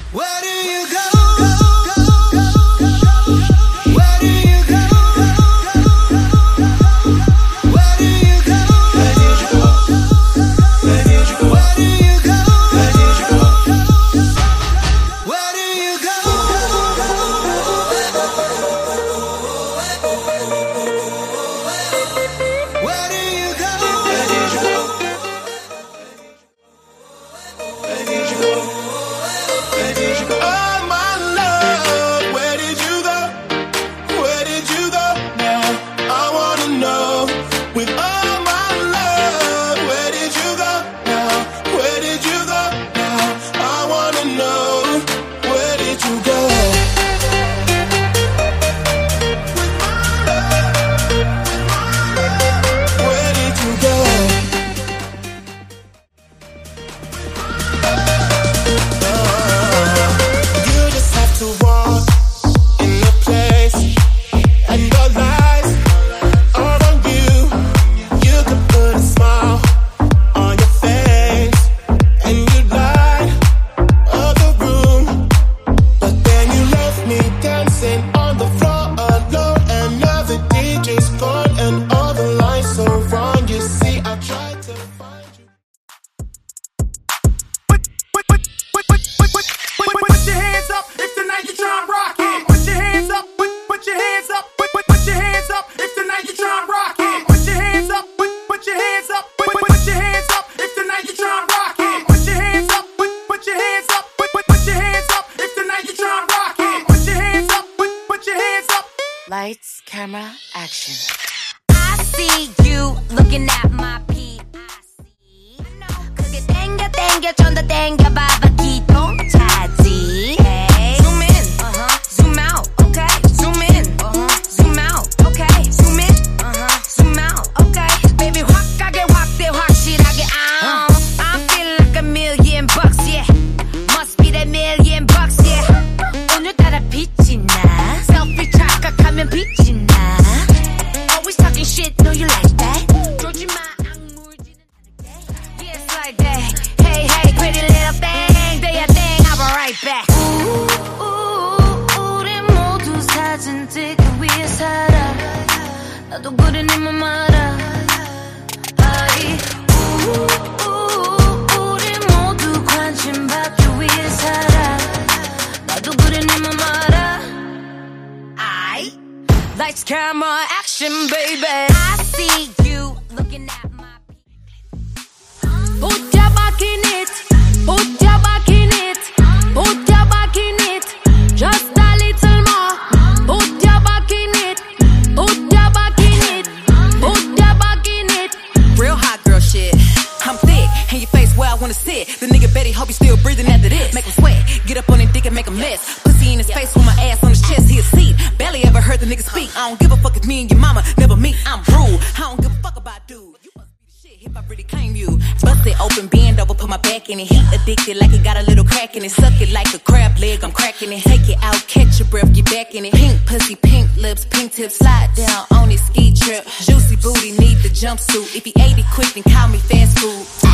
Where do you go? Lights, camera, action. I see you looking at my P. 그게 땡겨 좀 더 땡겨봐봐 기동 차지. Zoom in, zoom out, okay. Zoom in, zoom out, okay. Zoom in, zoom out, okay. Baby 확 가게 확대 확실하게 I feel like $1 million, yeah. Must be that $1 million, yeah. 오늘따라 빛이 나. Selfie 착각하면 빛이 나. Always talking shit, know you like that. 쫄지 마, 악물지는 않을게. Yeah, it's like that. Hey, hey, pretty little thing. Do your thing, I'll be right back. 우리 모두 사진 찍기 위해 살아. 나도 그래 네 맘 알아. 우리 모두 관심 받기 위해 살아. 나도 그래 네 맘 알아. Lights, camera, action, baby. I see you looking at my put your back in it, put your back in it, put your back in it, just a little more. Put your back in it, put your back in it, put your back in it. Real hot girl shit. I'm thick, and your face where I wanna sit. The nigga Betty hope you still breathing after this. Make him sweat, get up on his dick and make a mess. Pussy in his face with my ass on his chest, he a seat. Barely ever heard the nigga speak. I don't give a fuck if me and your mama never meet. I'm rude, I don't give a fuck about dude. You must be the shit if I really claim you. Bust it open, bend over, put my back in it. He addicted like it got a little crack in it. Suck it like a crab leg, I'm cracking it. Take it out, catch your breath, get back in it. Pink pussy, pink lips, pink tips, slide down on his ski trip. Juicy booty, need the jumpsuit. If he ate it quick, then call me fast food.